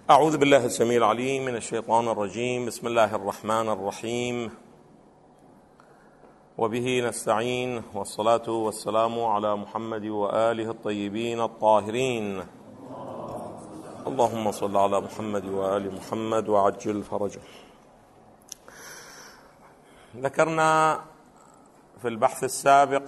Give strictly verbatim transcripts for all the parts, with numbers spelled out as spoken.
أعوذ بالله السميع العليم من الشيطان الرجيم. بسم الله الرحمن الرحيم، وبه نستعين، والصلاة والسلام على محمد وآله الطيبين الطاهرين. اللهم صل على محمد وآل محمد وعجل فرجه. ذكرنا في البحث السابق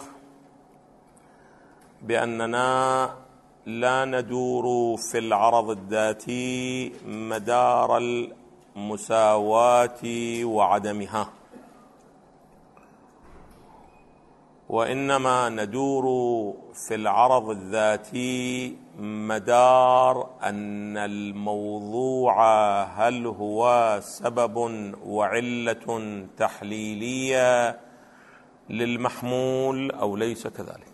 بأننا لا ندور في العرض الذاتي مدار المساواة وعدمها، وإنما ندور في العرض الذاتي مدار أن الموضوع هل هو سبب وعلة تحليلية للمحمول أو ليس كذلك.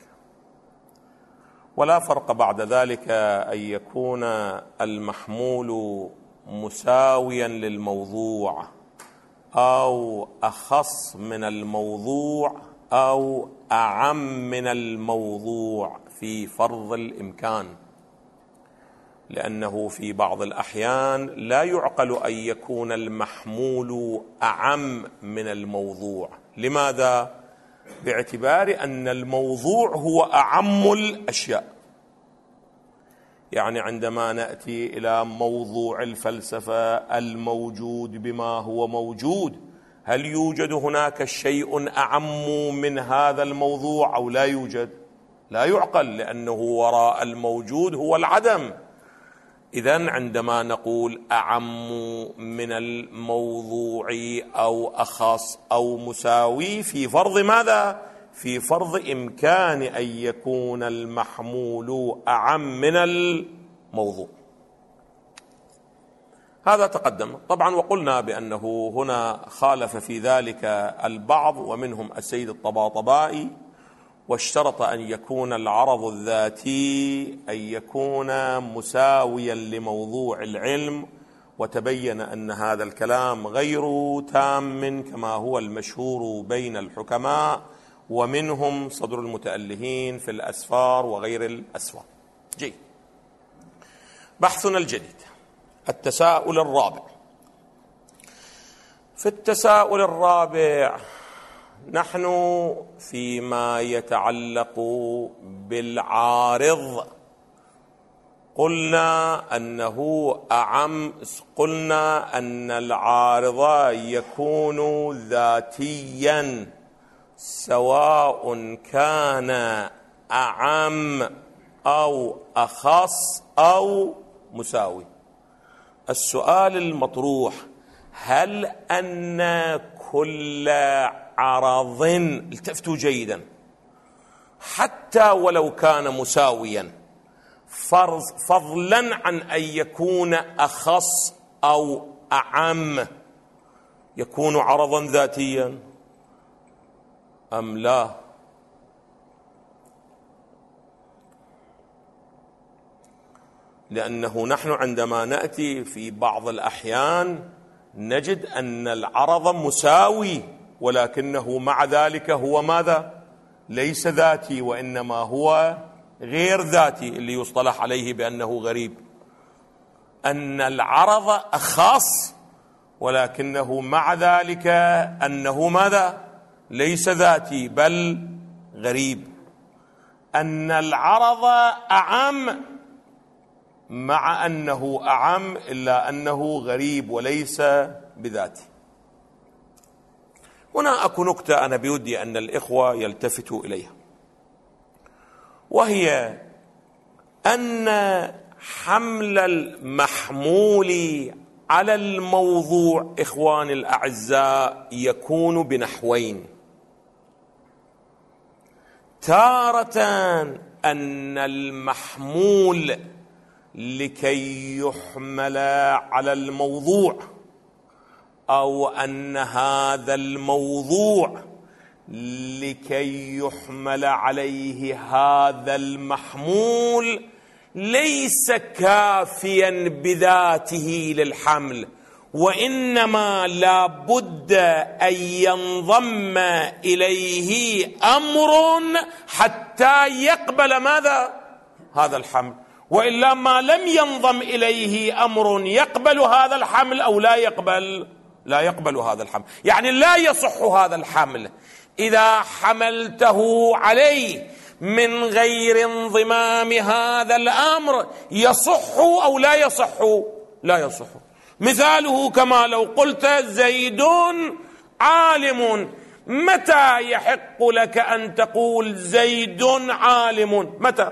ولا فرق بعد ذلك أن يكون المحمول مساويا للموضوع أو أخص من الموضوع أو أعم من الموضوع في فرض الإمكان، لأنه في بعض الأحيان لا يعقل أن يكون المحمول أعم من الموضوع. لماذا؟ باعتبار أن الموضوع هو أعم الأشياء. يعني عندما نأتي إلى موضوع الفلسفة الموجود بما هو موجود، هل يوجد هناك شيء أعم من هذا الموضوع أو لا يوجد؟ لا يعقل، لأنه وراء الموجود هو العدم. إذن عندما نقول أعم من الموضوع أو أخص أو مساوي في فرض ماذا؟ في فرض إمكان أن يكون المحمول أعم من الموضوع. هذا تقدم طبعا، وقلنا بأنه هنا خالف في ذلك البعض ومنهم السيد الطباطبائي، واشترط أن يكون العرض الذاتي أن يكون مساويا لموضوع العلم، وتبين أن هذا الكلام غير تام كما هو المشهور بين الحكماء، ومنهم صدر المتألهين في الأسفار وغير الأسفار. جيد. بحثنا الجديد التساؤل الرابع. في التساؤل الرابع نحن فيما يتعلق بالعارض قلنا أنه أعم، قلنا أن العارض يكون ذاتيا سواء كان أعم أو أخص أو مساوي. السؤال المطروح: هل أن كل عرض، التفتوا جيدا، حتى ولو كان مساويا فضلا عن أن يكون أخص أو أعم، يكون عرضا ذاتيا أم لا؟ لأنه نحن عندما نأتي في بعض الأحيان نجد أن العرض مساوي، ولكنه مع ذلك هو ماذا؟ ليس ذاتي، وإنما هو غير ذاتي، اللي يصطلح عليه بأنه غريب. أن العرض أخص ولكنه مع ذلك أنه ماذا؟ ليس ذاتي بل غريب. أن العرض أعم مع أنه أعم إلا أنه غريب وليس بذاتي. هنا أكو نكتة أنا بودي أن الإخوة يلتفتوا إليها، وهي أن حمل المحمول على الموضوع إخواني الأعزاء يكون بنحوين: تارة أن المحمول لكي يحمل على الموضوع، أو أن هذا الموضوع لكي يحمل عليه هذا المحمول ليس كافيا بذاته للحمل، وإنما لا بد أن ينضم إليه أمر حتى يقبل ماذا؟ هذا الحمل. وإلا ما لم ينضم إليه أمر يقبل هذا الحمل أو لا يقبل لا يقبل هذا الحمل. يعني لا يصح هذا الحمل إذا حملته عليه من غير انضمام هذا الأمر، يصح أو لا يصح؟ لا يصح. مثاله كما لو قلت زيد عالم، متى يحق لك أن تقول زيد عالم؟ متى؟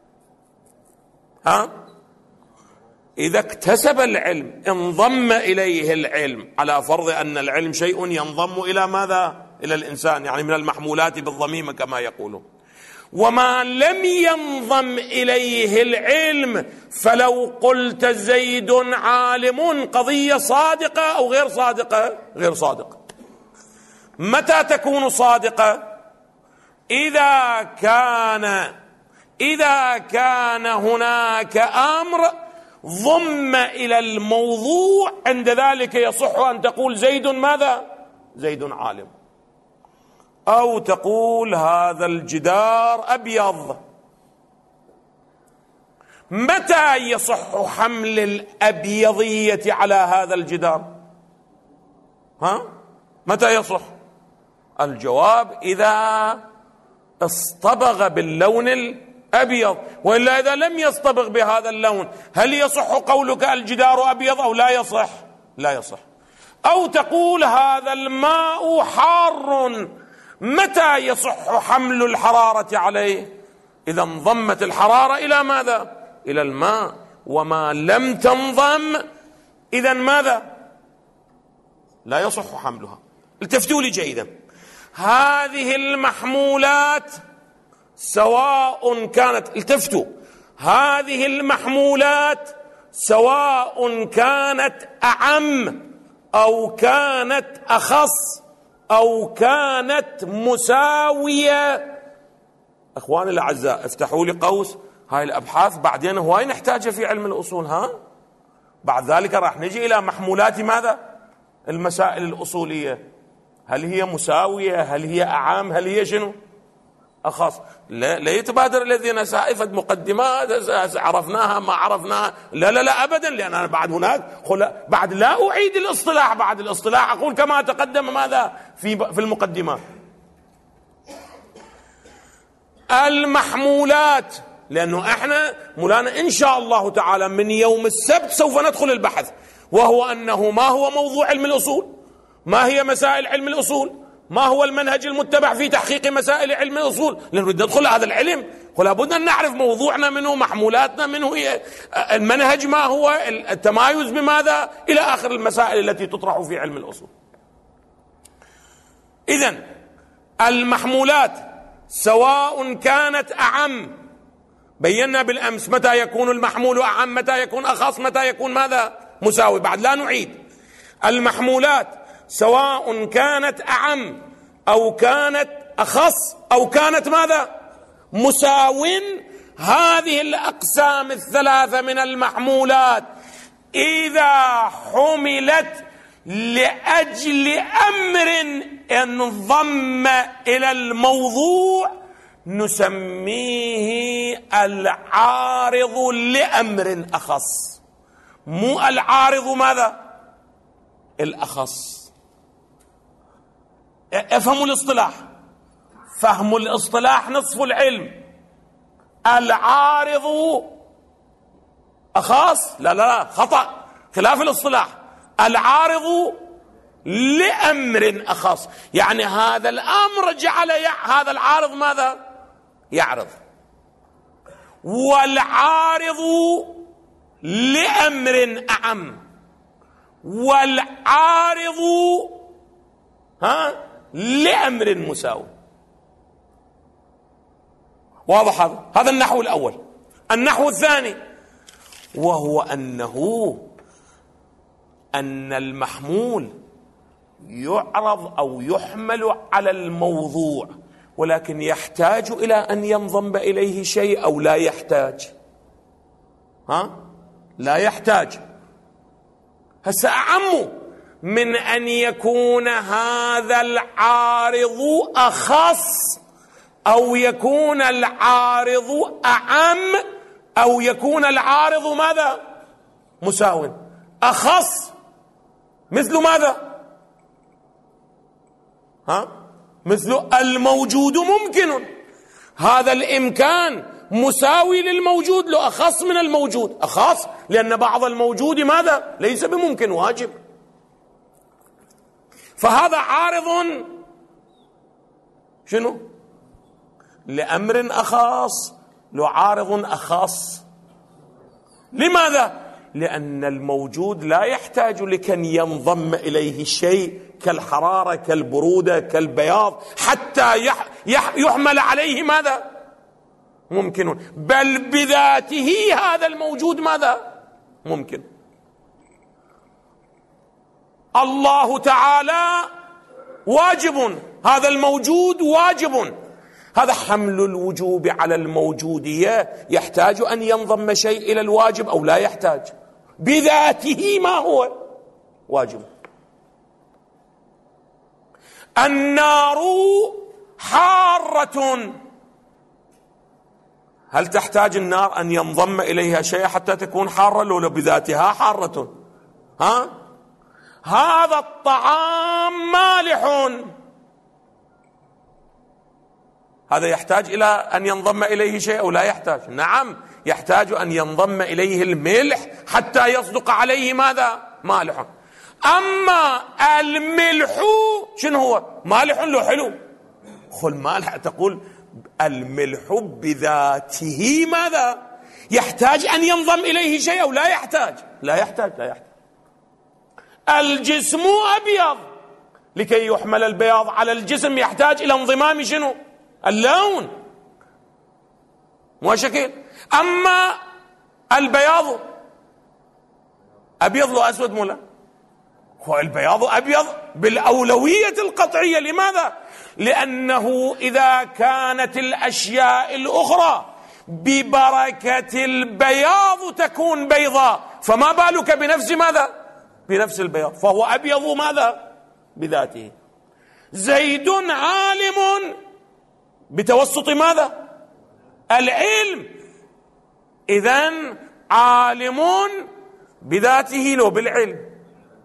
ها؟ إذا اكتسب العلم، انضم إليه العلم، على فرض أن العلم شيء ينضم إلى ماذا؟ إلى الإنسان، يعني من المحمولات بالضميمة كما يقولون. وما لم ينضم إليه العلم، فلو قلت زيد عالم قضية صادقة أو غير صادقة؟ غير صادقة. متى تكون صادقة؟ إذا كان إذا كان هناك أمر ضم إلى الموضوع، عند ذلك يصح أن تقول زيد ماذا؟ زيد عالم. أو تقول هذا الجدار أبيض. متى يصح حمل الأبيضية على هذا الجدار؟ ها؟ متى يصح؟ الجواب إذا اصطبغ باللون الأبيض، وإلا إذا لم يصطبغ بهذا اللون، هل يصح قولك الجدار أبيض أو لا يصح؟ لا يصح. أو تقول هذا الماء حار، متى يصح حمل الحرارة عليه؟ إذا انضمت الحرارة إلى ماذا؟ إلى الماء. وما لم تنضم إذا ماذا؟ لا يصح حملها. التفتوا لي جيدا، هذه المحمولات سواء كانت التفتوا هذه المحمولات سواء كانت أعم أو كانت أخص أو كانت مساوية. أخواني الأعزاء، افتحوا لي قوس، هاي الأبحاث بعدين هواي نحتاجها في علم الأصول. ها بعد ذلك راح نجي إلى محمولات ماذا؟ المسائل الأصولية، هل هي مساوية؟ هل هي أعام؟ هل هي شنو؟ أخص. لا, لا يتبادر الذين سائفة مقدمات عرفناها ما عرفناها، لا لا لا أبدا، لأن أنا بعد هناك بعد لا أعيد الاصطلاح، بعد الاصطلاح أقول كما تقدم ماذا في في المقدمات. المحمولات، لأنه احنا مولانا إن شاء الله تعالى من يوم السبت سوف ندخل البحث، وهو أنه ما هو موضوع علم الأصول، ما هي مسائل علم الأصول، ما هو المنهج المتبع في تحقيق مسائل علم الأصول. لنريد ندخل هذا العلم، ولا بد أن نعرف موضوعنا منه، محمولاتنا منه، هي المنهج ما هو، التمايز بماذا، إلى آخر المسائل التي تطرح في علم الأصول. إذن المحمولات سواء كانت أعم، بينا بالأمس متى يكون المحمول أعم، متى يكون أخص، متى يكون ماذا؟ مساوي. بعد لا نعيد. المحمولات سواء كانت أعم أو كانت أخص أو كانت ماذا؟ مساو. هذه الأقسام الثلاثة من المحمولات إذا حملت لأجل أمر انضم إلى الموضوع نسميه العارض لأمر أخص، مو العارض ماذا؟ الأخص. افهموا الاصطلاح، فهم الاصطلاح نصف العلم. العارض أخص، لا لا لا خطأ، خلاف الاصطلاح. العارض لأمر أخص، يعني هذا الأمر جعل هذا العارض ماذا؟ يعرض. والعارض لأمر أعم، والعارض ها لأمر مساو. واضح هذا؟ هذا النحو الأول. النحو الثاني وهو أنه أن المحمول يعرض أو يحمل على الموضوع، ولكن يحتاج إلى أن ينضم إليه شيء أو لا يحتاج. ها لا يحتاج. هسه أعم من أن يكون هذا العارض أخص أو يكون العارض أعم أو يكون العارض ماذا؟ مساو. أخص مثل ماذا؟ ها؟ مثل الموجود ممكن. هذا الإمكان مساوي للموجود، لو أخص من الموجود. أخص لأن بعض الموجود ماذا؟ ليس بممكن، واجب. فهذا عارض شنو؟ لأمر أخص، لو عارض أخص. لماذا؟ لأن الموجود لا يحتاج لكن ينضم إليه شيء كالحرارة كالبرودة كالبياض حتى يح يح يحمل عليه ماذا؟ ممكن. بل بذاته هذا الموجود ماذا؟ ممكن. الله تعالى واجب، هذا الموجود واجب. هذا حمل الوجوب على الموجودية، يحتاج أن ينضم شيء إلى الواجب أو لا يحتاج؟ بذاته ما هو؟ واجب. النار حارة، هل تحتاج النار أن ينضم إليها شيء حتى تكون حارة؟ لو بذاتها حارة. ها؟ هذا الطعام مالح، هذا يحتاج إلى أن ينضم إليه شيء أو لا يحتاج؟ نعم، يحتاج أن ينضم إليه الملح حتى يصدق عليه ماذا؟ مالح. أما الملح شنو هو؟ مالح له حلو. خل مالح، تقول الملح بذاته ماذا؟ يحتاج أن ينضم إليه شيء أو لا يحتاج؟ لا يحتاج، لا يحتاج. الجسم أبيض، لكي يحمل البياض على الجسم يحتاج إلى انضمام شنو؟ اللون وشكل. أما البياض أبيض لو أسود مولا، هو البياض أبيض بالأولوية القطعية. لماذا؟ لأنه إذا كانت الأشياء الأخرى ببركة البياض تكون بيضاء، فما بالك بنفس ماذا؟ بنفس البياض، فهو أبيض ماذا؟ بذاته. زيد عالم بتوسط ماذا؟ العلم. إذن عالم بذاته لو بالعلم.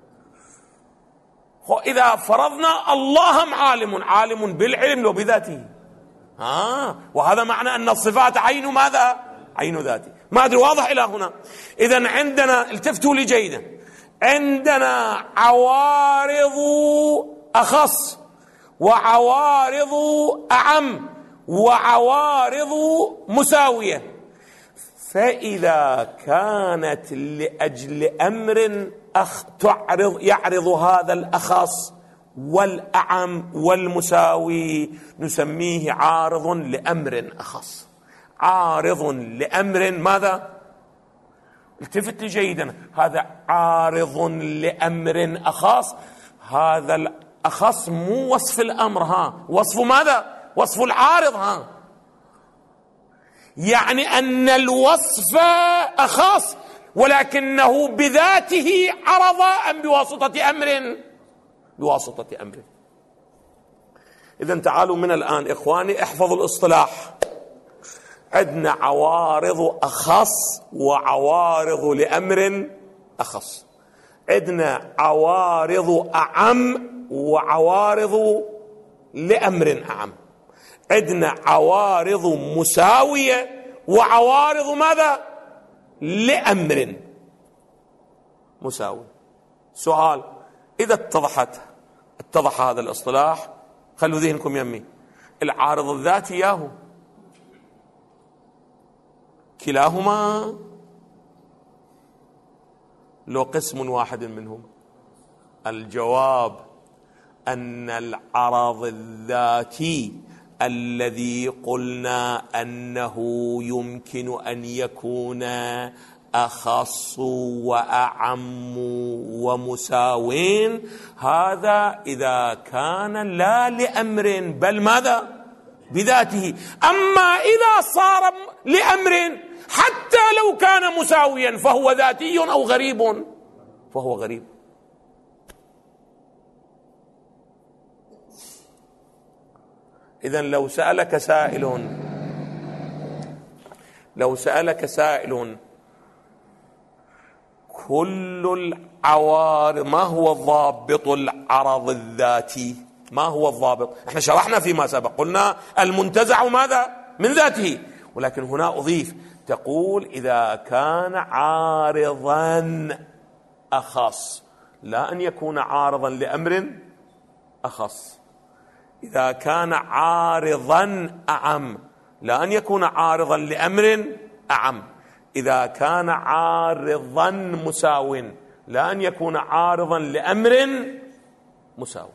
إذا فرضنا الله عالم، عالم بالعلم لو بذاته. آه وهذا معنى أن الصفات عين ماذا؟ عين ذاته. ما أدري واضح إلى هنا؟ إذن عندنا، التفتوا لي جيدا، عندنا عوارض أخص وعوارض أعم وعوارض مساوية. فإذا كانت لأجل أمر أخ تعرض يعرض هذا الأخص والأعم والمساوي نسميه عارض لأمر أخص. عارض لأمر ماذا؟ التفت لي جيدا، هذا عارض لأمر أخص. هذا الأخص مو وصف الأمر، ها وصف ماذا؟ وصف العارض. ها يعني أن الوصف أخص ولكنه بذاته عرض أم بواسطة أمر؟ بواسطة أمر. إذن تعالوا من الآن إخواني احفظوا الاصطلاح. عندنا عوارض أخص وعوارض لأمر أخص، عندنا عوارض أعم وعوارض لأمر أعم، عندنا عوارض مساوية وعوارض ماذا؟ لأمر مساوي. سؤال، إذا اتضحت اتضح هذا الاصطلاح، خلوا ذهنكم يمي، العارض الذاتي ياهو كلاهما لو قسم واحد منهم؟ الجواب أن العرض الذاتي الذي قلنا أنه يمكن أن يكون أخص وأعم ومساوين، هذا إذا كان لا لأمر بل ماذا؟ بذاته. أما إذا صار لأمر حتى لو كان مساويا فهو ذاتي أو غريب؟ فهو غريب. إذن لو سألك سائل لو سألك سائل كل العوارض، ما هو ضابط العرض الذاتي؟ ما هو الضابط؟ احنا شرحنا فيما سبق، قلنا المنتزع ماذا؟ من ذاته، ولكن هنا أضيف تقول إذا كان عارضا أخص، لا أن يكون عارضا لأمر أخص. إذا كان عارضا أعم، لا أن يكون عارضا لأمر أعم. إذا كان عارضا مساو، لا أن يكون عارضا لأمر مساو.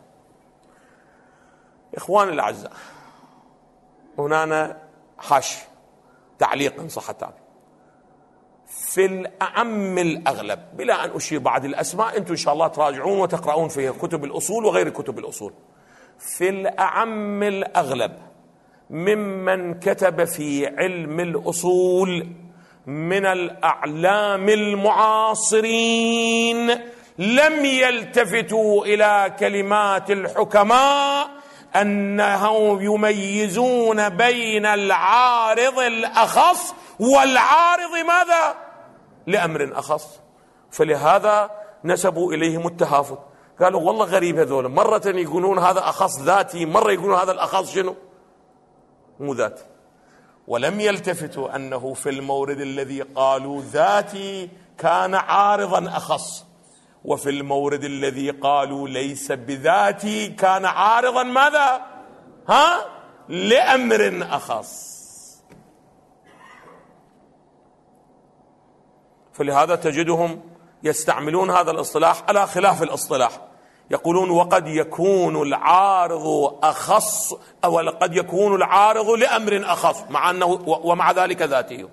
إخواني الأعزاء، هنا حاش تعليق إن صح التعبير. في الأعم الأغلب، بلا أن أشير بعض الأسماء، أنتم إن شاء الله تراجعون وتقرؤون في كتب الأصول وغير كتب الأصول. في الأعم الأغلب ممن كتب في علم الأصول من الأعلام المعاصرين لم يلتفتوا إلى كلمات الحكماء أنهم يميزون بين العارض الأخص والعارض ماذا؟ لأمر أخص. فلهذا نسبوا إليهم التهافت، قالوا والله غريب هذول، مرة يقولون هذا أخص ذاتي، مرة يقولون هذا الأخص شنو؟ مو ذاتي. ولم يلتفتوا أنه في المورد الذي قالوا ذاتي كان عارضا أخص، وفي المورد الذي قالوا ليس بذاتي كان عارضا ماذا؟ ها؟ لأمر أخص. فلهذا تجدهم يستعملون هذا الاصطلاح على خلاف الاصطلاح، يقولون وقد يكون العارض أخص أو قد يكون العارض لأمر أخص مع أنه ومع ذلك ذاتي.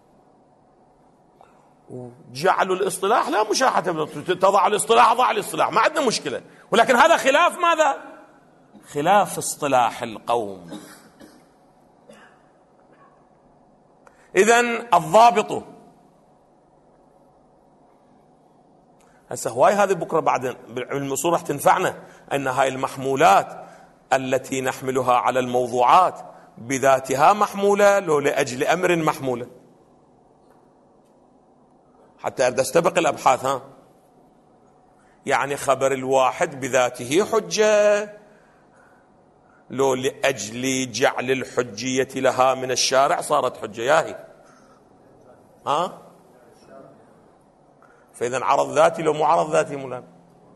جعلوا الاصطلاح لا مشاحة، تضع الاصطلاح ضع الاصطلاح، ما عندنا مشكلة، ولكن هذا خلاف ماذا؟ خلاف اصطلاح القوم. إذن الضابط هسه هواي هذه بكرة بعد بالعلم الأصول راح تنفعنا، أن هاي المحمولات التي نحملها على الموضوعات بذاتها محمولة لو لأجل أمر محمولة، حتى أريد أستبق الأبحاث. ها يعني خبر الواحد بذاته حجة لو لأجل جعل الحجية لها من الشارع صارت حجة ياهي. ها فإذا عرض ذاتي لو مو عرض ذاتي ملام.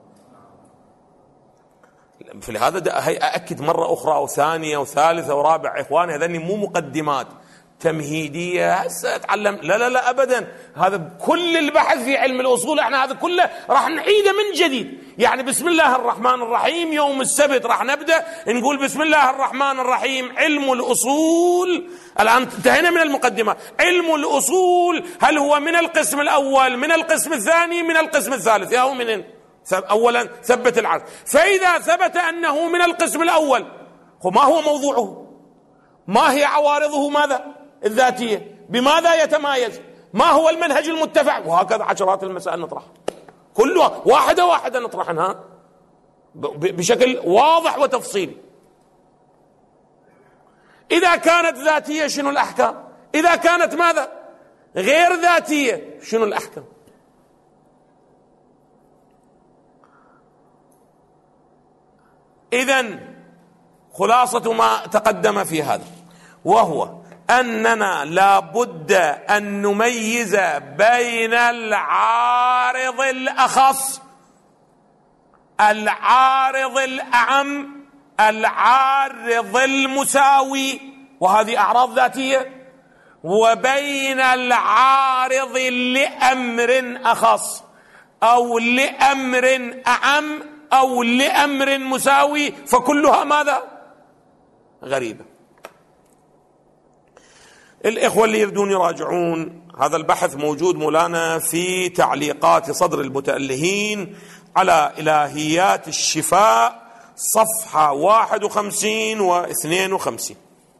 فلهذا أأكد مرة أخرى وثانية وثالثة ورابعة إخواني، هذني مو مقدمات تمهيدية هسه أتعلم، لا لا لا أبدا، هذا كل البحث في علم الأصول احنا هذا كله راح نعيده من جديد. يعني بسم الله الرحمن الرحيم يوم السبت راح نبدأ نقول بسم الله الرحمن الرحيم علم الأصول. الآن انتهينا من المقدمة. علم الأصول هل هو من القسم الأول، من القسم الثاني، من القسم الثالث؟ يا هو منين؟ أولا ثبت العرض، فإذا ثبت أنه من القسم الأول ما هو موضوعه؟ ما هي عوارضه؟ ماذا؟ الذاتية. بماذا يتمايز؟ ما هو المنهج المتبع؟ وهكذا عشرات المسائل نطرحها، كل واحدة واحدة نطرحها بشكل واضح وتفصيلي. إذا كانت ذاتية شنو الأحكام؟ إذا كانت ماذا؟ غير ذاتية شنو الأحكام؟ إذن خلاصة ما تقدم في هذا وهو أننا لا بد أن نميز بين العارض الأخص، العارض الأعم، العارض المساوي، وهذه أعراض ذاتية، وبين العارض لأمر أخص أو لأمر أعم أو لأمر مساوي، فكلها ماذا؟ غريبة. الإخوة اللي يريدون يراجعون هذا البحث موجود مولانا في تعليقات صدر المتألهين على إلهيات الشفاء صفحة واحد وخمسين واثنين وخمسين.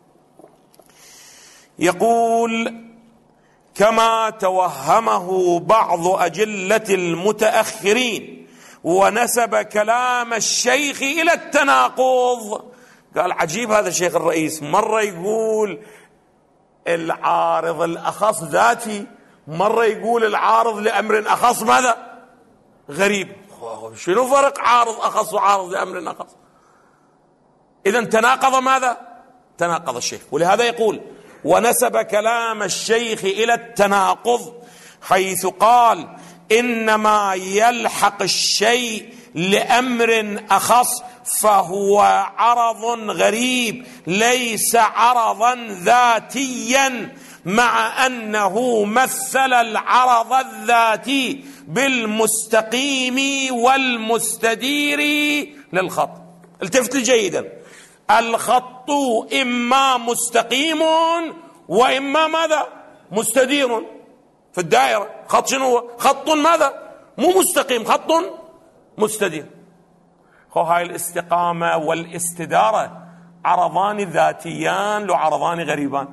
يقول كما توهمه بعض أجلة المتأخرين ونسب كلام الشيخ إلى التناقض. قال عجيب هذا الشيخ الرئيس، مرة يقول العارض الأخص ذاتي، مرة يقول العارض لأمر أخص ماذا؟ غريب. شنو فرق عارض أخص وعارض لأمر أخص؟ إذن تناقض ماذا؟ تناقض الشيخ. ولهذا يقول: ونسب كلام الشيخ إلى التناقض حيث قال: إنما يلحق الشيء لأمر أخص فهو عرض غريب ليس عرضا ذاتيا، مع أنه مثل العرض الذاتي بالمستقيم والمستدير للخط. التفت جيدا: الخط إما مستقيم وإما ماذا؟ مستدير. في الدائرة خط شنو هو؟ خط ماذا؟ مو مستقيم، خط مستدير. هو هاي الاستقامة والاستدارة عرضان ذاتيان لو عرضان غريبان.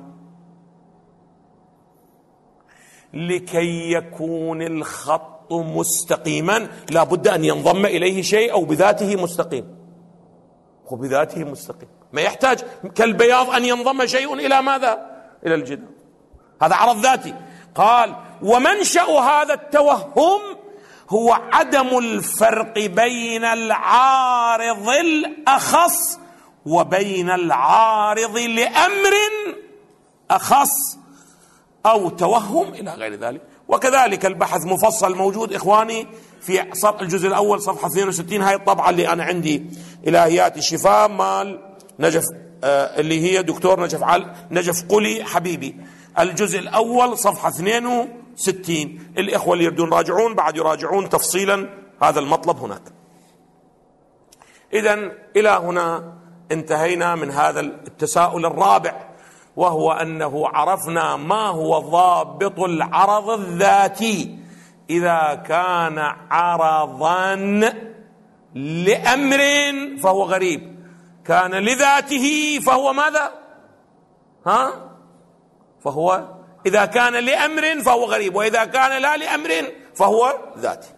لكي يكون الخط مستقيما لا بد أن ينضم إليه شيء أو بذاته مستقيم. هو بذاته مستقيم، ما يحتاج كالبياض أن ينضم شيء إلى ماذا؟ إلى الجدار. هذا عرض ذاتي. قال: ومنشأ هذا التوهم هو عدم الفرق بين العارض الأخص وبين العارض لأمر أخص أو توهم إلى غير ذلك. وكذلك البحث مفصل موجود إخواني في الجزء الأول صفحة اثنين وستين، هاي الطبعة اللي أنا عندي إلهيات الشفاء مال نجف آه اللي هي دكتور نجف عل نجف قلي حبيبي، الجزء الأول صفحة اثنين وستين. الإخوة اللي يردون راجعون بعد يراجعون تفصيلا هذا المطلب هناك. إذن إلى هنا انتهينا من هذا التساؤل الرابع، وهو أنه عرفنا ما هو ضابط العرض الذاتي. إذا كان عرضا لأمر فهو غريب، كان لذاته فهو ماذا؟ ها؟ فهو إذا كان لأمر فهو غريب، وإذا كان لا لأمر فهو ذاتي.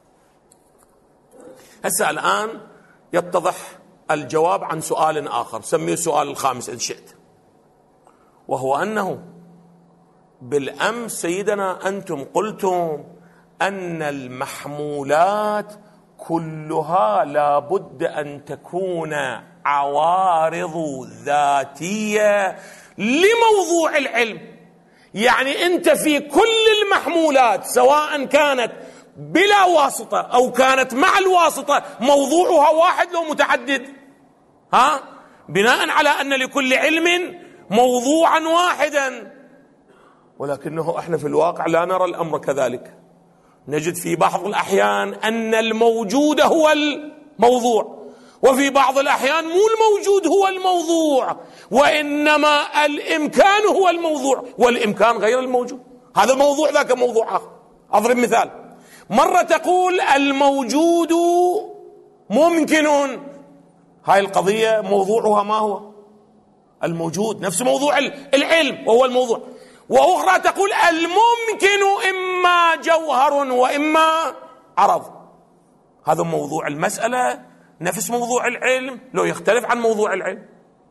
هسه الآن يتضح الجواب عن سؤال آخر، سميه السؤال الخامس إن شئت، وهو أنه بالأمس سيدنا أنتم قلتم أن المحمولات كلها لا بد أن تكون عوارض ذاتية لموضوع العلم. يعني أنت في كل المحمولات سواء كانت بلا واسطة أو كانت مع الواسطة موضوعها واحد لو متعدد، ها؟ بناء على أن لكل علم موضوعا واحدا. ولكنه احنا في الواقع لا نرى الأمر كذلك. نجد في بعض الأحيان أن الموجود هو الموضوع، وفي بعض الأحيان مو الموجود هو الموضوع، وإنما الإمكان هو الموضوع والإمكان غير الموجود. هذا موضوع ذاك موضوع آخر. أضرب مثال: مرة تقول الموجود ممكن، هاي القضية موضوعها ما هو؟ الموجود، نفس موضوع العلم وهو الموضوع. وأخرى تقول الممكن إما جوهر وإما عرض، هذا موضوع المسألة نفس موضوع العلم لو يختلف عن موضوع العلم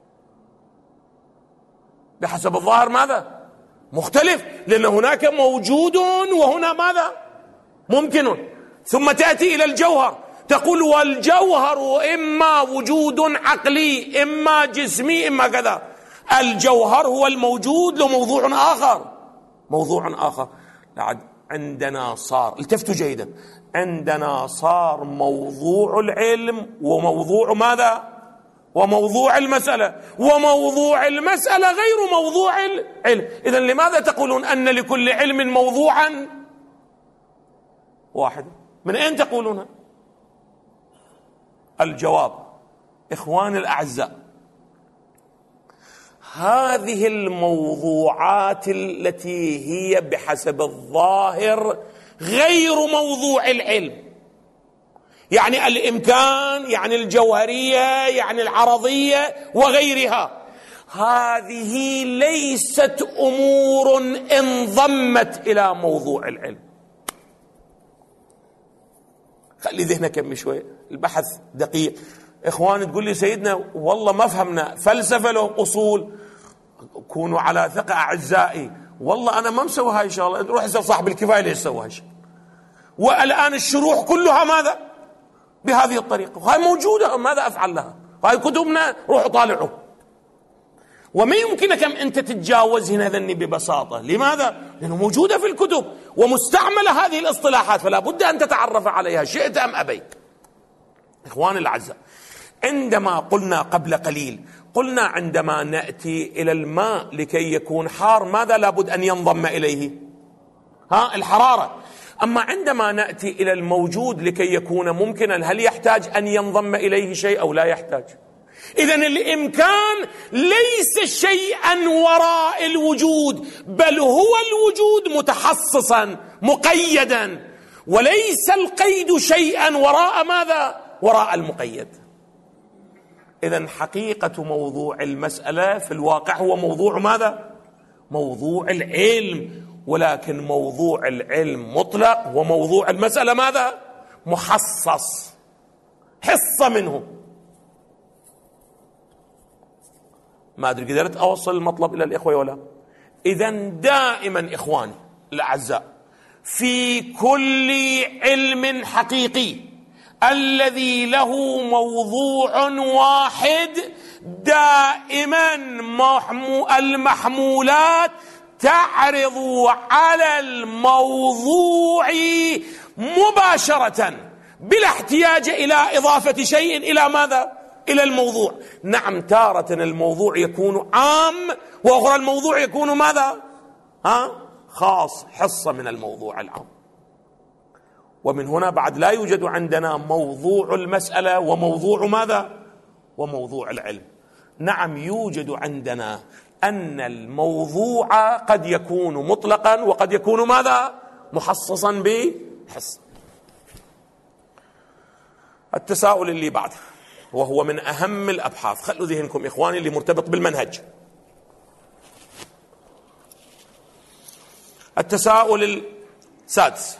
بحسب الظاهر ماذا؟ مختلف، لأن هناك موجود وهنا ماذا؟ ممكن. ثم تأتي إلى الجوهر تقول والجوهر إما وجود عقلي إما جسمي إما كذا. الجوهر هو الموجود له موضوع آخر، موضوع آخر. عندنا صار، التفتوا جيدا، عندنا صار موضوع العلم وموضوع ماذا؟ وموضوع المسألة، وموضوع المسألة غير موضوع العلم. إذن لماذا تقولون أن لكل علم موضوعا واحد؟ من أين تقولونها؟ الجواب إخواني الأعزاء، هذه الموضوعات التي هي بحسب الظاهر غير موضوع العلم، يعني الإمكان، يعني الجوهرية، يعني العرضية وغيرها، هذه ليست أمور انضمت إلى موضوع العلم. خلي ذهنك كم شوي، البحث دقيق. إخواني تقول لي سيدنا والله ما فهمنا، فلسفة له أصول، كونوا على ثقة أعزائي، والله أنا ما مسوي هاي الشغلة، روح اسأل صاحب الكفاية ليش سوى هاي الشغلة. والآن الشروح كلها ماذا؟ بهذه الطريقة، وهي موجودة، ماذا أفعل لها؟ هاي كتبنا، روحوا طالعوا. وما يمكنك أنت تتجاوز هنا ذني ببساطة. لماذا؟ لأنه موجودة في الكتب ومستعملة هذه الاصطلاحات، فلا بد أن تتعرف عليها شئت أم أبيت. إخواني الأعزاء، عندما قلنا قبل قليل، قلنا عندما نأتي إلى الماء لكي يكون حار ماذا لابد أن ينضم إليه؟ ها الحرارة. أما عندما نأتي إلى الموجود لكي يكون ممكنا، هل يحتاج أن ينضم إليه شيء أو لا يحتاج؟ إذن الإمكان ليس شيئا وراء الوجود، بل هو الوجود متحصصا مقيدا، وليس القيد شيئا وراء ماذا؟ وراء المقيد. إذن حقيقة موضوع المسألة في الواقع هو موضوع ماذا؟ موضوع العلم، ولكن موضوع العلم مطلق وموضوع المسألة ماذا؟ محصص، حصة منه. ما أدري قدرت أوصل المطلب إلى الإخوة ولا؟ إذن دائما إخواني الأعزاء، في كل علم حقيقي الذي له موضوع واحد دائما المحمولات تعرض على الموضوع مباشرة بلا احتياج إلى إضافة شيء إلى ماذا؟ إلى الموضوع. نعم، تارة الموضوع يكون عام، وأخرى الموضوع يكون ماذا؟ ها؟ خاص، حصة من الموضوع العام. ومن هنا بعد لا يوجد عندنا موضوع المسألة وموضوع ماذا؟ وموضوع العلم. نعم، يوجد عندنا أن الموضوع قد يكون مطلقا وقد يكون ماذا؟ محصصا بحصة. التساؤل اللي بعده وهو من أهم الأبحاث، خلوا ذهنكم إخواني اللي مرتبط بالمنهج. التساؤل السادس: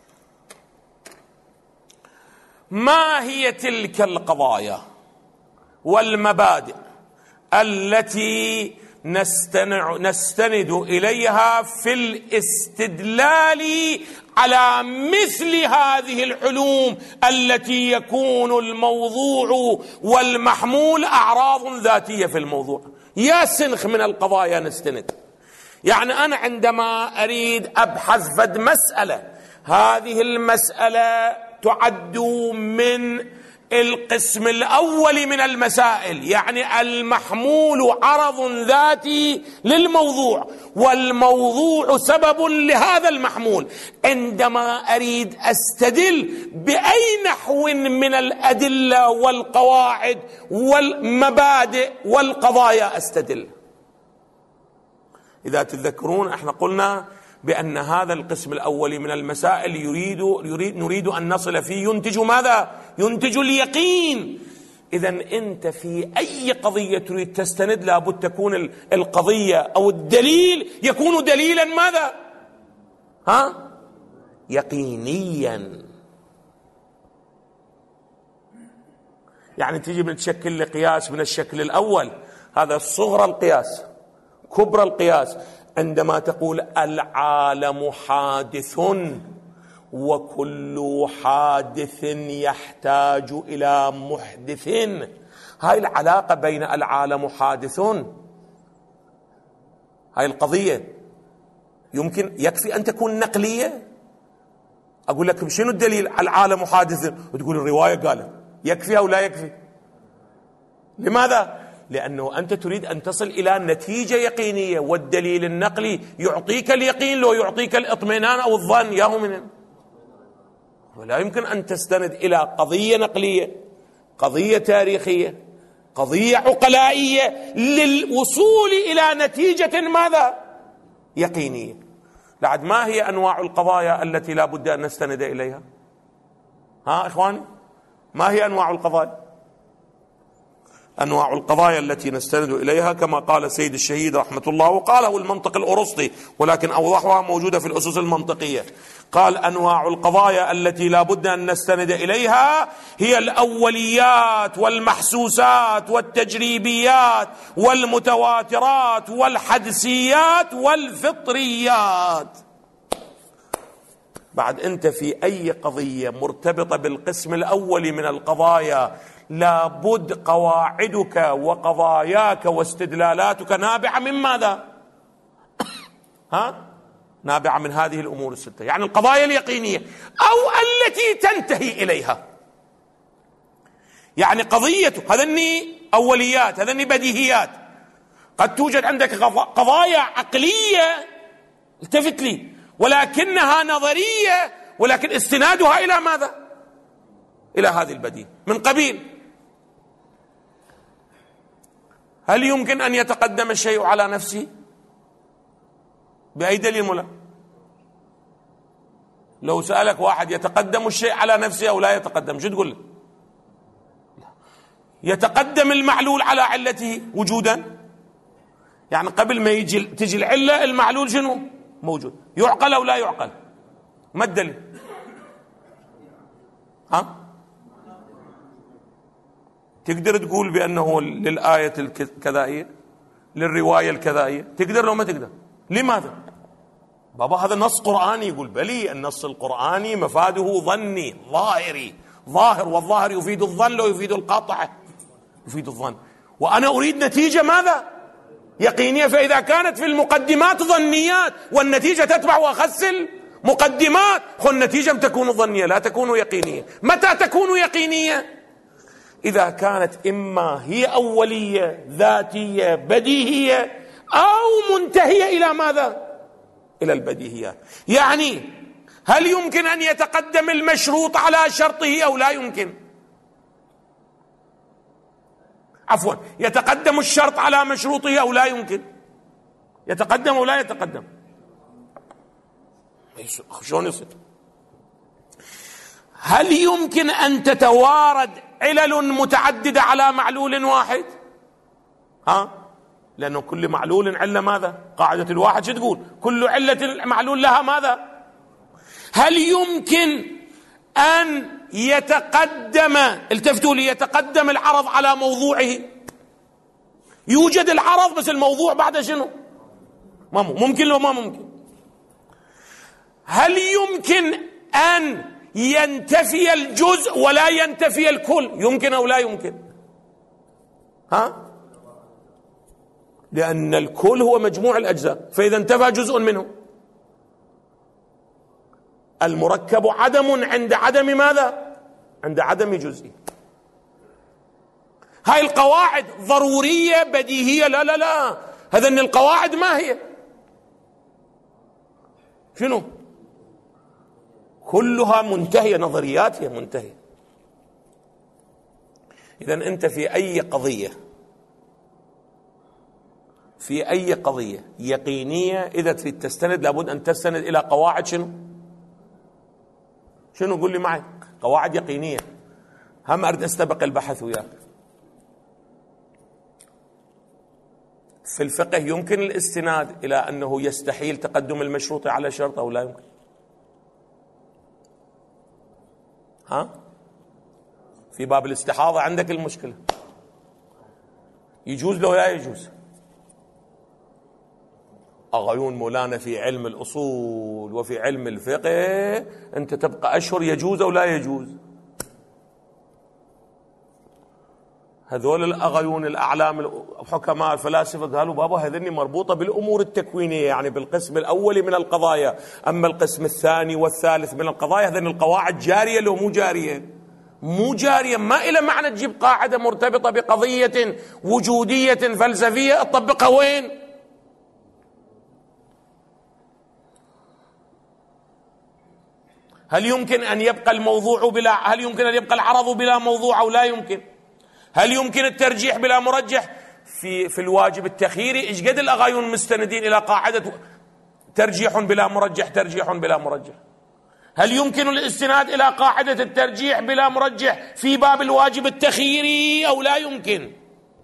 ما هي تلك القضايا والمبادئ التي نستند إليها في الاستدلال على مثل هذه العلوم التي يكون الموضوع والمحمول أعراض ذاتية في الموضوع؟ يا سنخ من القضايا نستند. يعني أنا عندما أريد أبحث فد مسألة، هذه المسألة تعد من القسم الأول من المسائل، يعني المحمول عرض ذاتي للموضوع، والموضوع سبب لهذا المحمول. عندما أريد أستدل بأي نحو من الأدلة والقواعد والمبادئ والقضايا أستدل؟ إذا تذكرون احنا قلنا بأن هذا القسم الأول من المسائل يريد, يريد نريد أن نصل فيه ينتج ماذا؟ ينتج اليقين. إذن أنت في أي قضية تريد تستند لابد تكون القضية أو الدليل يكون دليلا ماذا؟ ها؟ يقينيا. يعني تجي من تشكل لقياس من الشكل الأول، هذا صغر القياس كبر القياس. عندما تقول العالم حادث وكل حادث يحتاج إلى محدث، هاي العلاقة بين العالم حادث، هاي القضية يمكن يكفي أن تكون نقلية. أقول لك شنو الدليل؟ العالم حادث، وتقول الرواية قالت، يكفي أو لا يكفي؟ لماذا؟ لأنه أنت تريد أن تصل إلى نتيجة يقينية، والدليل النقلي يعطيك اليقين لو يعطيك الاطمئنان أو الظن، ياهو من ولا يمكن أن تستند إلى قضية نقلية، قضية تاريخية، قضية عقلائية للوصول إلى نتيجة ماذا؟ يقينية. لعد ما هي أنواع القضايا التي لا بد أن نستند إليها؟ ها إخواني، ما هي أنواع القضايا؟ أنواع القضايا التي نستند إليها كما قال سيد الشهيد رحمة الله، وقاله المنطق الأرسطي ولكن أوضحها موجودة في الأسس المنطقية. قال: أنواع القضايا التي لا بد أن نستند إليها هي الأوليات والمحسوسات والتجريبيات والمتواترات والحدسيات والفطريات. بعد أنت في أي قضية مرتبطة بالقسم الأول من القضايا لابد قواعدك وقضاياك واستدلالاتك نابعة من ماذا؟ ها؟ نابعة من هذه الأمور الستة، يعني القضايا اليقينية أو التي تنتهي إليها. يعني قضية هذني أوليات، هذني بديهيات. قد توجد عندك قضايا عقلية، التفت لي، ولكنها نظرية، ولكن استنادها إلى ماذا؟ إلى هذه البديهة. من قبيل: هل يمكن أن يتقدم الشيء على نفسه؟ بأي دليل ملا؟ لو سألك واحد يتقدم الشيء على نفسه أو لا يتقدم، شو تقول له؟ يتقدم المعلول على علته وجودا، يعني قبل ما يجي تجي العلة المعلول شنو؟ موجود. يعقل أو لا يعقل؟ ما الدليل؟ ها؟ تقدر تقول بأنه للآية الكذائية، للرواية الكذائية؟ تقدر لو ما تقدر؟ لماذا؟ بابا هذا نص قرآني. يقول: بلي النص القرآني مفاده ظني ظاهري، ظاهر، والظاهر يفيد الظن ويفيد القطع، يفيد الظن، وأنا أريد نتيجة ماذا؟ يقينية. فإذا كانت في المقدمات ظنيات والنتيجة تتبع وأخس المقدمات، فالنتيجة تكون ظنية لا تكون يقينية. متى تكون يقينية؟ إذا كانت إما هي أولية ذاتية بديهية أو منتهية إلى ماذا؟ إلى البديهيات. يعني هل يمكن أن يتقدم المشروط على شرطه أو لا يمكن؟ عفوا، يتقدم الشرط على مشروطه أو لا يمكن؟ يتقدم أو لا يتقدم؟ شلون يصير؟ هل يمكن أن تتوارد علل متعددة على معلول واحد؟ ها؟ لأنه كل معلول علة ماذا؟ قاعدة الواحد شو تقول؟ كل علة معلول لها ماذا؟ هل يمكن أن يتقدم، التفتوا لي، يتقدم العرض على موضوعه؟ يوجد العرض بس الموضوع بعد شنو؟ ما ممكن لو ما ممكن. هل يمكن أن ينتفي الجزء ولا ينتفي الكل؟ يمكن أو لا يمكن؟ ها؟ لأن الكل هو مجموع الأجزاء، فإذا انتفى جزء منه المركب عدم عند عدم ماذا؟ عند عدم جزئي. هاي القواعد ضرورية بديهية؟ لا لا لا، هذن القواعد ما هي؟ شنو؟ كلها منتهية، نظريات هي منتهية. إذن أنت في أي قضية في أي قضية يقينية إذا تريد تستند لابد أن تستند إلى قواعد شنو؟ شنو؟ قول لي معي. قواعد يقينية. هم أريد أستبق البحث وياك. في الفقه يمكن الاستناد إلى أنه يستحيل تقدم المشروط على شرط أو لا يمكن؟ ها؟ في باب الاستحاضة عندك المشكلة، يجوز لو لا يجوز؟ أغيون مولانا في علم الأصول وفي علم الفقه أنت تبقى أشهر يجوز أو لا يجوز. هذول الأغيون الأعلام الحكماء الفلاسفة قالوا بابا هذني مربوطة بالأمور التكوينية، يعني بالقسم الأول من القضايا، أما القسم الثاني والثالث من القضايا هذني القواعد جارية لو مو جارية؟ مو جارية. ما إلى معنى تجيب قاعدة مرتبطة بقضية وجودية فلسفية تطبقها وين؟ هل يمكن أن يبقى الموضوع بلا هل يمكن أن يبقى العرض بلا موضوع أو لا يمكن؟ هل يمكن الترجيح بلا مرجح؟ في في الواجب التخييري ايش قد الأغايون مستندين إلى قاعدة ترجيح بلا مرجح، ترجيح بلا مرجح. هل يمكن الاستناد إلى قاعدة الترجيح بلا مرجح في باب الواجب التخييري أو لا يمكن؟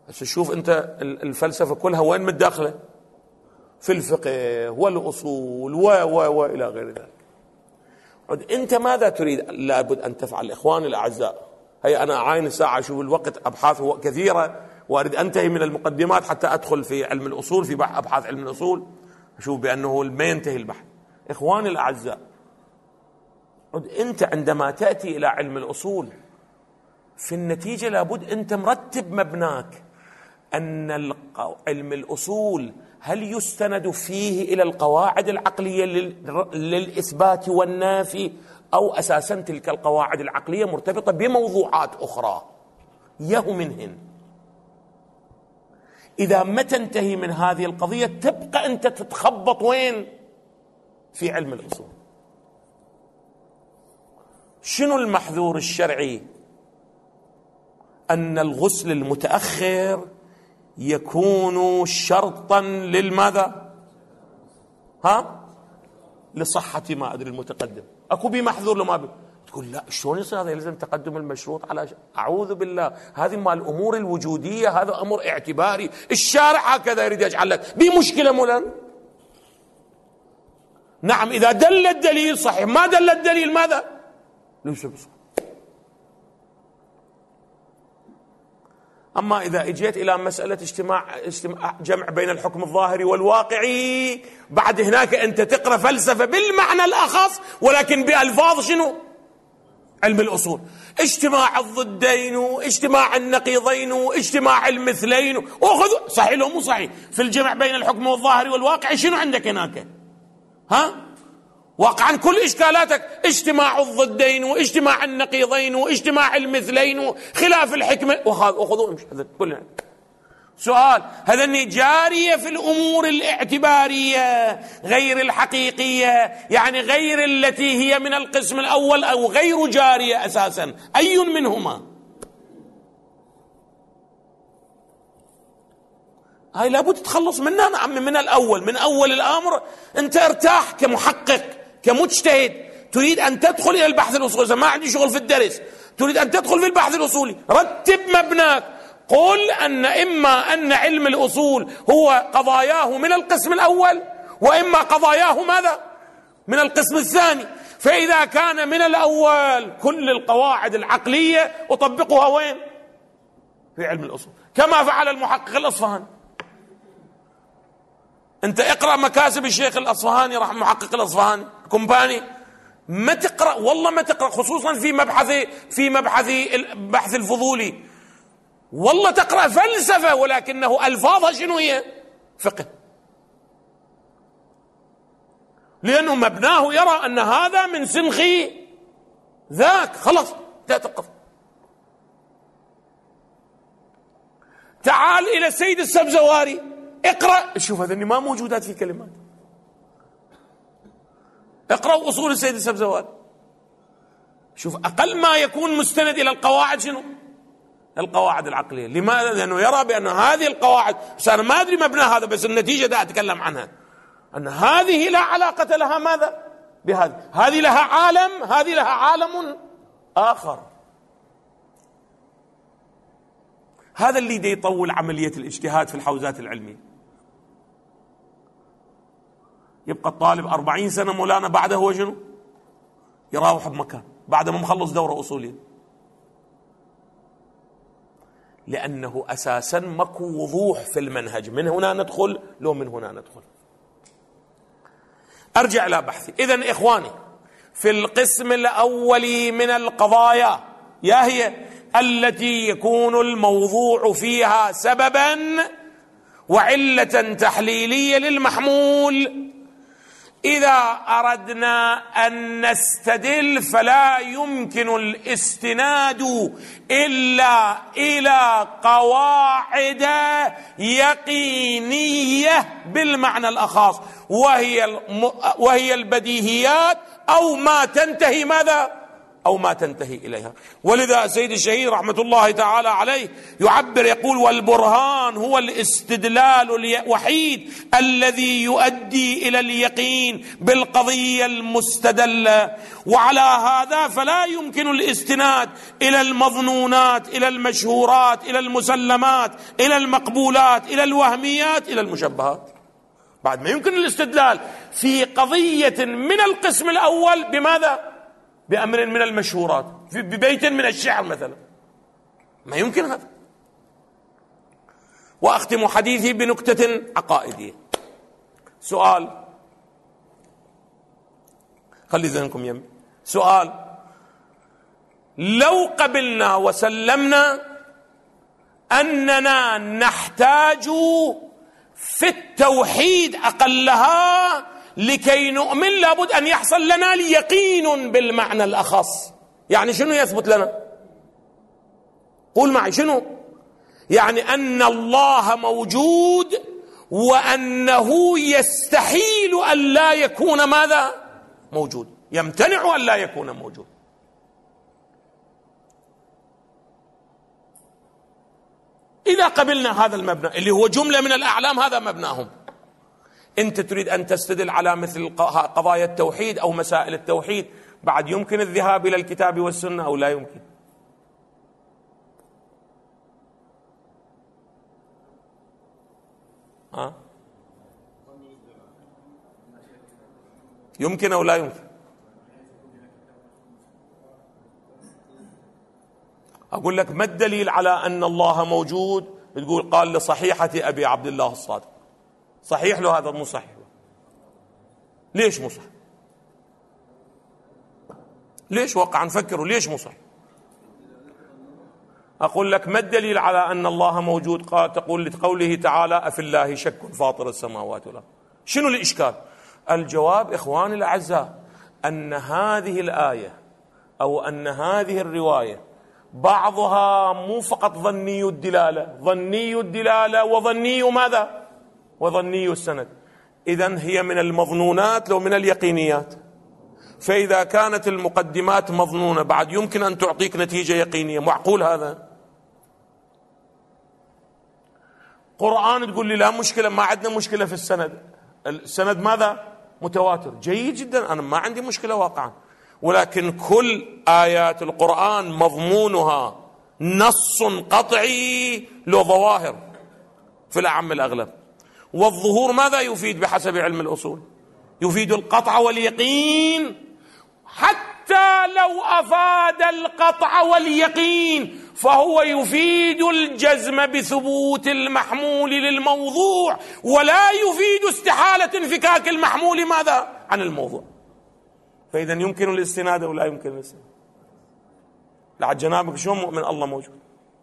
بس شوف أنت الفلسفة كلها وين متداخلة؟ في الفقه والأصول و و و إلى غير ذلك. أنت ماذا تريد؟ لابد أن تفعل. إخواني الأعزاء، هي أنا عاين الساعة أشوف الوقت، أبحاث كثيرة وأريد أنتهي من المقدمات حتى أدخل في علم الأصول، في أبحاث علم الأصول أشوف بأنه ما ينتهي البحث. إخواني الأعزاء، أنت عندما تأتي إلى علم الأصول في النتيجة لابد أنت مرتب مبناك أن علم الأصول هل يستند فيه إلى القواعد العقلية للإثبات والنافي، أو أساسا تلك القواعد العقلية مرتبطة بموضوعات أخرى يه منهن. إذا ما تنتهي من هذه القضية تبقى أنت تتخبط وين؟ في علم الأصول. شنو المحذور الشرعي؟ أن الغسل المتأخر يكون شرطا للماذا؟ ها؟ لصحة ما أدري المتقدم. أكو بي محذور لما بي. تقول لا شلون يصير هذا؟ يلزم تقدم المشروط على ش... أعوذ بالله، هذه مال الأمور الوجودية، هذا أمر اعتباري، الشارع هكذا يريد يجعل لك بمشكلة مولانا. نعم إذا دل الدليل صحيح، ما دل الدليل ماذا؟ ليس بصحيح. أما إذا اجيت إلى مسألة اجتماع, اجتماع جمع بين الحكم الظاهري والواقعي، بعد هناك أنت تقرأ فلسفة بالمعنى الأخص ولكن بألفاظ شنو؟ علم الأصول. اجتماع الضدين، اجتماع النقيضين، اجتماع المثلين، أخذ صحيح لو مو صحيح. في الجمع بين الحكم الظاهري والواقعي شنو عندك هناك؟ ها؟ واقعا كل إشكالاتك اجتماع الضدين واجتماع النقيضين واجتماع المثلين خلاف الحكمة، وخذوا امشي هذا كلها. سؤال، هذا جارية في الأمور الاعتبارية غير الحقيقية، يعني غير التي هي من القسم الأول، أو غير جارية أساسا، أي منهما؟ هاي لابد تتخلص منها. نعم من الأول، من أول الأمر أنت ارتاح كمحقق كمجتهد، تريد أن تدخل إلى البحث الأصولي، ما عندي شغل في الدرس، تريد أن تدخل في البحث الأصولي، رتب مبناك. قل أن إما أن علم الأصول هو قضاياه من القسم الأول، وإما قضاياه ماذا؟ من القسم الثاني. فإذا كان من الأول كل القواعد العقلية أطبقها وين؟ في علم الأصول، كما فعل المحقق الأصفهاني. أنت اقرأ مكاسب الشيخ الأصفهاني، راح محقق الأصفهاني كومباني، ما تقرأ والله ما تقرأ، خصوصا في مبحث في مبحث البحث الفضولي، والله تقرأ فلسفة ولكنه ألفاظها شنو هي؟ فقه. لأنه مبناه يرى أن هذا من سنخ ذاك، خلاص لا تقف. تعال إلى السيد السبزواري، اقرأ، شوف هذا ما موجودات في كلمات. اقرأ أصول السيد السبزواري، شوف أقل ما يكون مستند إلى القواعد شنو؟ القواعد العقلية. لماذا؟ لأنه يرى بأن هذه القواعد، بس أنا ما أدري مبنى هذا، بس النتيجة دا أتكلم عنها، أن هذه لا علاقة لها ماذا؟ بهذه، هذه لها عالم، هذه لها عالم آخر. هذا اللي دي يطول عملية الاجتهاد في الحوزات العلمية. يبقى الطالب أربعين سنة مولانا بعده هو شنو؟ يراوح بمكان بعد ما مخلص دورة أصولية، لأنه أساسا ماكو وضوح في المنهج، من هنا ندخل لو من هنا ندخل. أرجع إلى بحثي. إذن إخواني، في القسم الأول من القضايا، يا هي التي يكون الموضوع فيها سببا وعلة تحليلية للمحمول، إذا أردنا أن نستدل فلا يمكن الاستناد إلا إلى قواعد يقينية بالمعنى الأخص، وهي وهي البديهيات، أو ما تنتهي ماذا؟ أو ما تنتهي إليها. ولذا سيد الشهيد رحمة الله تعالى عليه يعبر يقول: والبرهان هو الاستدلال الوحيد الذي يؤدي إلى اليقين بالقضية المستدلة. وعلى هذا فلا يمكن الاستناد إلى المظنونات، إلى المشهورات، إلى المسلمات، إلى المقبولات، إلى الوهميات، إلى المشبهات. بعد ما يمكن الاستدلال في قضية من القسم الأول بماذا؟ بأمر من المشهورات، ببيت من الشعر مثلا، ما يمكن هذا. وأختم حديثي بنكتة عقائدية. سؤال، خلي ذهنكم يم. سؤال: لو قبلنا وسلمنا أننا نحتاج في التوحيد أقلها لكي نؤمن لابد أن يحصل لنا اليقين بالمعنى الأخص، يعني شنو يثبت لنا؟ قول معي شنو؟ يعني أن الله موجود وأنه يستحيل أن لا يكون ماذا؟ موجود، يمتنع أن لا يكون موجود. إذا قبلنا هذا المبنى اللي هو جملة من الأعلام، هذا مبناهم. أنت تريد أن تستدل على مثل قضايا التوحيد أو مسائل التوحيد، بعد يمكن الذهاب إلى الكتاب والسنة أو لا يمكن؟ ها؟ يمكن أو لا يمكن؟ أقول لك ما الدليل على أن الله موجود؟ تقول قال لصحيحة أبي عبد الله الصادق. صحيح له هذا؟ مو صحيح. ليش مو صحيح؟ ليش وقع نفكروا ليش مو صحيح؟ أقول لك ما الدليل على أن الله موجود؟ قال تقول لقوله تعالى: أفي الله شك فاطر السماوات والأرض. شنو الإشكال؟ الجواب إخواني الأعزاء أن هذه الآية أو أن هذه الرواية بعضها مو فقط ظني الدلالة، ظني الدلالة وظني ماذا؟ وظني السند. إذن هي من المظنونات لو من اليقينيات. فإذا كانت المقدمات مظنونة بعد يمكن أن تعطيك نتيجة يقينية. معقول هذا؟ قرآن تقول لي لا مشكلة، ما عندنا مشكلة في السند. السند ماذا؟ متواتر، جيد جدا، أنا ما عندي مشكلة واقعا. ولكن كل آيات القرآن مضمونها نص قطعي له ظواهر في الأعم الأغلب. والظهور ماذا يفيد بحسب علم الأصول؟ يفيد القطع واليقين. حتى لو أفاد القطع واليقين فهو يفيد الجزم بثبوت المحمول للموضوع، ولا يفيد استحالة انفكاك المحمول ماذا؟ عن الموضوع. فإذا يمكن الاستناد أو لا يمكن الاستناد؟ لعد جنابك شو مؤمن الله موجود؟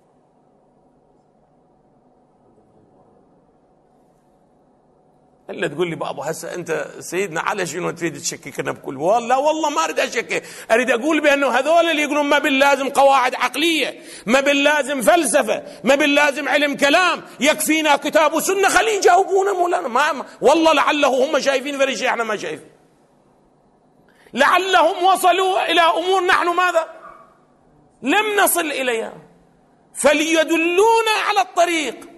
إلا تقول لي بابا هسه أنت سيدنا على شنو تريد تشككنا بكل؟ والله والله ما أريد أشكك، أريد أقول بأنه هذول اللي يقولون ما باللازم قواعد عقلية، ما باللازم فلسفة، ما باللازم علم كلام، يكفينا كتاب وسنة، خليه يجاوبونا مولانا. ما والله لعله هم شايفين فرق شيء احنا ما شايفين، لعلهم وصلوا إلى أمور نحن ماذا؟ لم نصل إليها، فليدلونا على الطريق.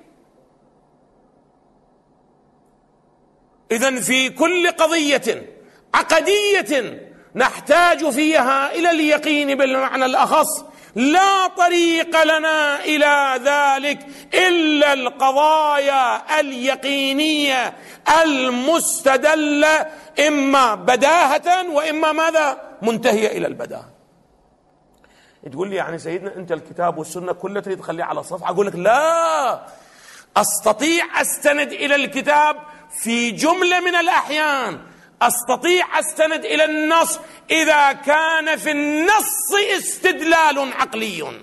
إذن في كل قضية عقدية نحتاج فيها إلى اليقين بالمعنى الأخص، لا طريق لنا إلى ذلك إلا القضايا اليقينية المستدلة، إما بداهة وإما ماذا؟ منتهية إلى البداهة. تقول لي يعني سيدنا أنت الكتاب والسنة كله تريد تخليه على صفحة؟ أقول لك لا، أستطيع أستند إلى الكتاب في جملة من الأحيان، أستطيع أستند إلى النص إذا كان في النص استدلال عقلي.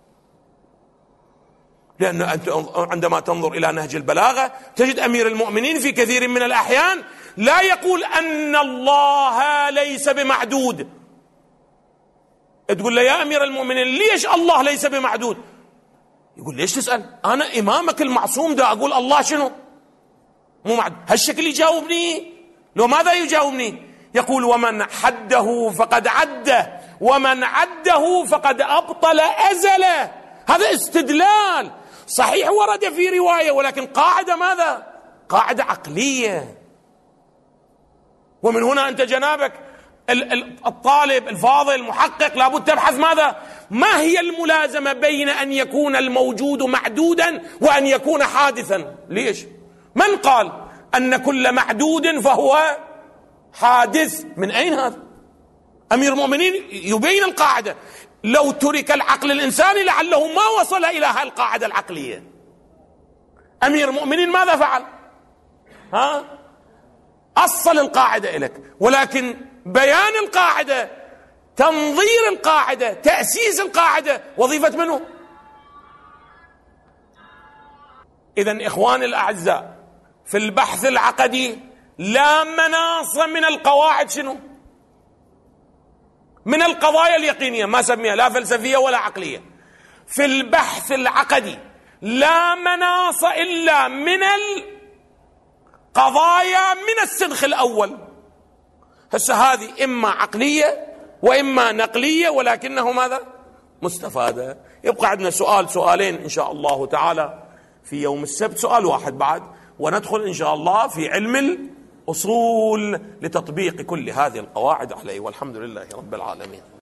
لأن أنت عندما تنظر إلى نهج البلاغة تجد أمير المؤمنين في كثير من الأحيان لا يقول أن الله ليس بمعدود. تقول له يا أمير المؤمنين ليش الله ليس بمعدود؟ يقول ليش تسأل؟ أنا إمامك المعصوم ده أقول الله شنو؟ مو معدود. هالشكل يجاوبني؟ لو ماذا يجاوبني؟ يقول ومن حده فقد عده ومن عده فقد أبطل أزله. هذا استدلال صحيح ورد في رواية، ولكن قاعدة ماذا؟ قاعدة عقلية. ومن هنا أنت جنابك الطالب الفاضل المحقق لابد تبحث ماذا؟ ما هي الملازمة بين أن يكون الموجود معدودا وأن يكون حادثا؟ ليش؟ من قال أن كل معدود فهو حادث؟ من أين هذا؟ أمير المؤمنين يبين القاعدة. لو ترك العقل الإنساني لعله ما وصل إلى هذه القاعدة العقلية. أمير المؤمنين ماذا فعل؟ ها؟ أصل القاعدة إليك، ولكن بيان القاعدة، تنظير القاعدة، تأسيس القاعدة وظيفة منه. إذن إخواني الأعزاء، في البحث العقدي لا مناص من القواعد شنو؟ من القضايا اليقينية، ما سميها لا فلسفية ولا عقلية. في البحث العقدي لا مناص إلا من القضايا من السنخ الأول. هسه هذه إما عقلية وإما نقلية، ولكنه ماذا؟ مستفادة. يبقى عندنا سؤال سؤالين إن شاء الله تعالى في يوم السبت، سؤال واحد بعد، وندخل إن شاء الله في علم الأصول لتطبيق كل هذه القواعد عليه. والحمد لله رب العالمين.